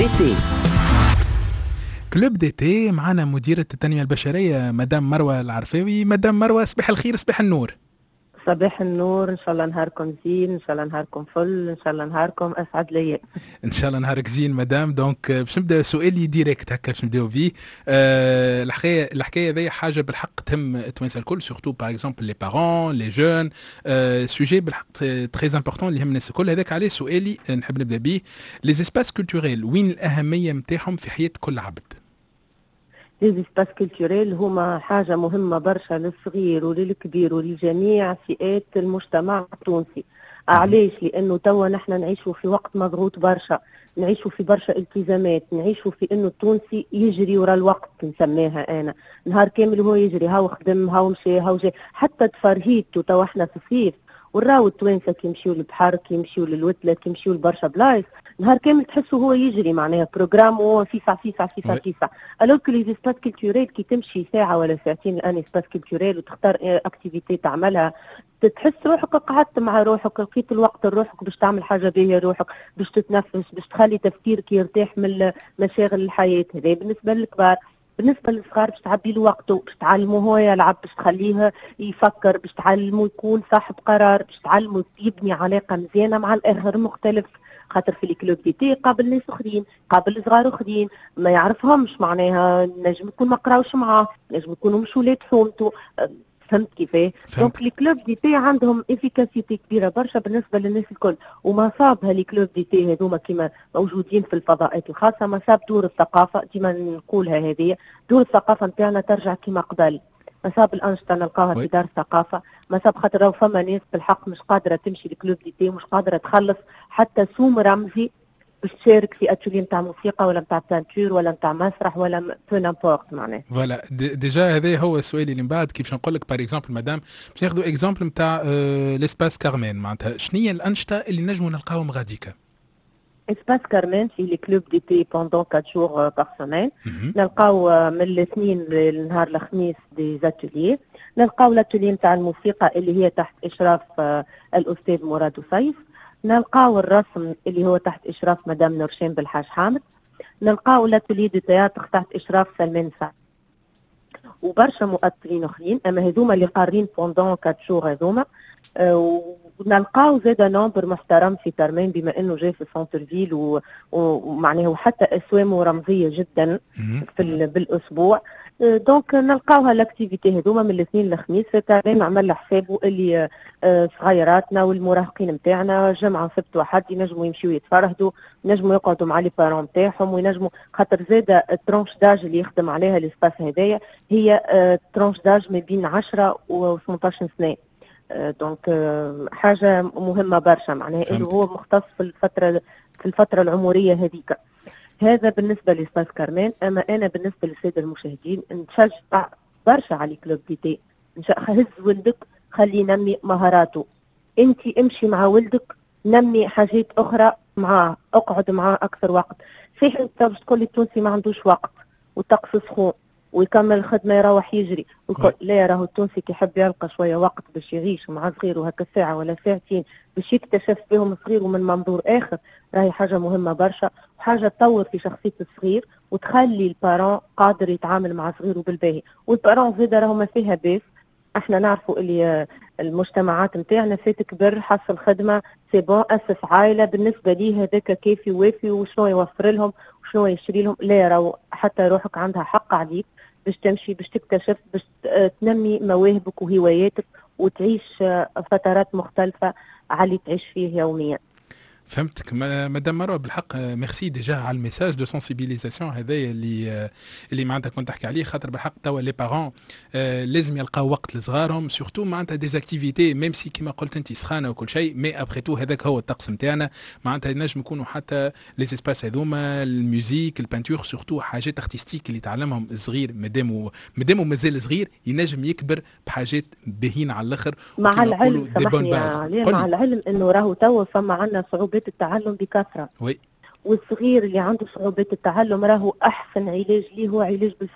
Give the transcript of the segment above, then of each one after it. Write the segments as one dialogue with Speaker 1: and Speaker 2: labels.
Speaker 1: d'été.
Speaker 2: كلوب دي تي معنا مديرة التنمية البشرية مدام مروة العرفاوي. مدام مروة، صباح الخير، صباح النور.
Speaker 3: صباح النور، ان شاء الله نهاركم زين، ان شاء الله نهاركم فل، ان شاء الله نهاركم اسعد ليا.
Speaker 2: ان شاء الله نهارك زين مدام. دونك باش نبدا سؤالي ديريكت هكا باش نبداو فيه. الحكايه هذه حاجه بالحق تهم التوانسه الكل، سورتو باغ اكزومبل لي بارون لي جون. سوجي بالحق تري امبورطون اللي يهم الناس الكل. هذاك عليه سؤالي نحب نبدا به. لي اسباس كولتوريل وين الاهميه نتاعهم في حياه كل عبد؟
Speaker 3: لي سباس كولتوريل هما حاجه مهمه برشا للصغير وللكبير ولجميع فئات المجتمع التونسي. علاش؟ لانه توا نحن نعيشوا في وقت مضغوط برشا، نعيشوا في برشا التزامات، نعيشوا في انه التونسي يجري ورا الوقت نسميها انا، نهار كامل هو يجري، هاو خدم هاو مشي هاو جاي، حتى تفرهيد توا احنا في الصيف وراو التوانسه كي يمشيو للبحر كي يمشيو للوتله كي يمشيو لبرشا بلايص، نهار كامل تحسوا هو يجري معناها بروجرام فيسع. الوغ كو لي سباس كولتوريل كي تمشي ساعه ولا ساعتين الان سباس كولتوريل وتختار اكتيفيتي تعملها، تحس روحك قعدت مع روحك، لقيت الوقت لروحك باش تعمل حاجه باهيه روحك، باش تتنفس، باش تخلي تفكيرك يرتاح من مشاغل الحياه. هذا بالنسبه للكبار. بالنسبه للصغار باش تعبي له وقته، باش تعلمه هو يلعب، باش تخليه يفكر، باش تعلمه يكون صاحب قرار، باش تعلمه يبني علاقه مزيانه مع الاخر مختلف. خاطر في الكلوب دي تي قابل ناس اخرين، قابل صغار اخرين ما يعرفهمش، معناها نجم يكون ما قراوش معاه، نجم يكونوا مش ولاد حومته. فهمت كيفاه؟ دونك لي كلوب دي تي عندهم افيكاسيتي كبيره برشا بالنسبه للناس الكل، وما صابها لي كلوب دي تي هذوما كيما موجودين في الفضاءات الخاصه، ما صاب دور الثقافه، ديما نقولها هذه دور الثقافه نتاعنا ترجع كيما قبل. ما صاب الانشطه نلقاها في دار الثقافه، ما صاب خاطر راهو فما ناس بالحق مش قادره تمشي لكلوب دي تي، مش قادره تخلص حتى سوم رمزي باش تشارك في اتولي نتاع موسيقى ولا نتاع بانتور ولا نتاع مسرح ولا بو نامبورت معناه.
Speaker 2: فوالا ديجا هذا هو السؤال اللي من بعد كيف نقول لك. باغ اكزومبل مدام باش ناخذوا اكزومبل نتاع ليسباس كارمين، معناتها شنو هي الانشطه اللي نجموا نلقاوهم غاديكا؟
Speaker 3: اسباس كارمين في لي كلوب دي تي بوندون 4 جور باغ سيمين، نلقاو من الاثنين للنهار الخميس دي زاتولي، نلقاو الاتولي نتاع الموسيقى اللي هي تحت اشراف الاستاذ مراد وسيف، نلقاو الرسم اللي هو تحت اشراف مدام نورشين بالحاج حامد، نلقاو الاتولي دي تياتر تحت اشراف سلمان سعد وبرشا مؤثرين اخرين. اما هذوما اللي قارين بوندون 4 جور هذوما. ونلقاو زاده نومبر محترم في ترمين بما انه جاي في سونتر فيل ومعناه وحتى اسوامه رمزيه جدا بالاسبوع. دونك نلقاوها الاكتيفيتي هذوما من الاثنين للخميس. ترمين عمل حسابه اللي صغيراتنا والمراهقين نتاعنا جمعه سبت وحد ينجموا يمشيوا يتفرهدوا، ينجموا يقعدوا مع لي بارون نتاعهم، وينجموا خاطر زاده الترونش داج اللي يخدم عليها الاسباس هذايا هي ترونش داج ما بين 10 و 18 سنه. دونك حاجه مهمه برشا، معناها انه هو مختص في الفتره العمريه هذيك. هذا بالنسبه لسباس كارمين. اما انا بالنسبه للساده المشاهدين نشجع برشا على كلوب دي تي. هز ولدك خلي ينمي مهاراته، انت امشي مع ولدك نمي حاجات اخرى معاه، اقعد معاه اكثر وقت. صحيح انت باش تقول لي التونسي ما عندوش وقت والطقس سخون ويكمل الخدمه يروح يجري ويقول لا، راهو التونسي كي يحب يلقى شويه وقت باش يعيش مع صغيره هكا ساعه ولا ساعتين باش يكتشف بهم صغيره من منظور اخر، راهي حاجه مهمه برشا وحاجه تطور في شخصيه الصغير وتخلي البارون قادر يتعامل مع صغيره بالباهي. والبارون زاده راهو ما فيها باس. احنا نعرفوا اللي المجتمعات نتاعنا فات كبر حصل خدمه سي بون اسس عائله، بالنسبه ليه هذاك كافي وافي، وشنو يوفر لهم وشنو يشري لهم. لا، راهو حتى روحك عندها حق عليك باش تمشي باش تكتشف باش تنمي مواهبك وهواياتك وتعيش فترات مختلفه على اللي تعيش فيه يوميا.
Speaker 2: فهمتك مدام مروه بالحق. ميرسي ديجا على الميساج دو سنسيبيليزاسيون هذايا اللي معناتها كنت تحكي عليه. خاطر بالحق توا لي بارون لازم يلقاو وقت لصغارهم، سورتو معناتها ديزاكتيفيتي ميم سي كيما قلت انت سخانه وكل شيء، مي ابخي تو هذاك هو الطقس نتاعنا. معناتها ينجم يكونوا حتى لي اسباس هذوما الميوزيك البانتور سورتو حاجات ارتستيك اللي يتعلمهم الصغير مادامو مازال صغير ينجم يكبر بحاجات باهين على الاخر.
Speaker 3: مع العلم سامحني مع العلم انه راهو توا فما عندنا صعوبات التعلم بكثره. والصغير اللي عنده صعوبات التعلم راهو احسن علاج ليه هو علاج بالفن.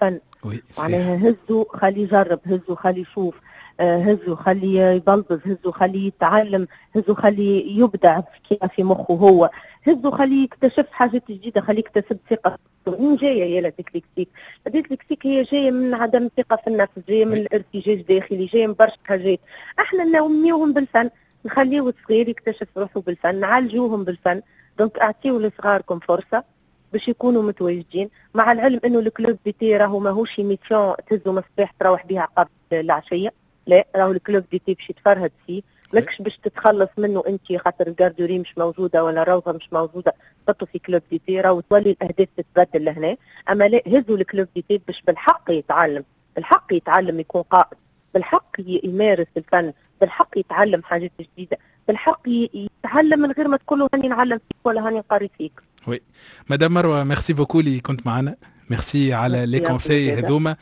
Speaker 3: معناها هزوا خلي يجرب، هزوا خلي يشوف، هزوا خلي يبلبز، هزوا خلي يتعلم، هزوا خلي يبدع في مخه هو، هزوا خلي يكتشف حاجات جديده، خلي يكتسب ثقه. من جايه يا الديسلكسيك؟ الديسلكسيك هي جايه من عدم الثقه في النفس، جايه من الارتجاج داخلي، جايه من برشا حاجات. احنا ننميوهم بالفن، نخليو الصغير يكتشف روحه بالفن، نعالجوهم بالفن. دونك اعطيو لصغاركم فرصه باش يكونوا متواجدين، مع العلم انه الكلوب ديتي راهو ماهوش ميسيون تهزوا مصباح تروح بها قبل العشيه، لا راهو الكلوب ديتي باش يتفرهد فيه، ماكش باش تتخلص منه انت خاطر الجاردوري مش موجوده ولا روضه مش موجوده تحطوا في كلوب ديتي، راهو تولي الاهداف تتبدل لهنا. اما لا، هزوا الكلوب ديتي باش بالحق يتعلم، بالحق يتعلم يكون قائد، بالحق يمارس الفن، بالحق يتعلم حاجات جديده، بالحق يتعلم من غير ما تقول له هاني نعلم فيك ولا هاني نقري فيك.
Speaker 2: وي مدام مروه، ميرسي بوكو اللي كنت معنا، ميرسي على لي كونساي هذوما.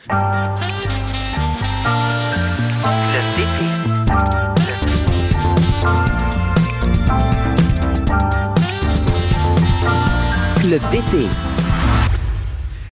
Speaker 1: كلوب ديتي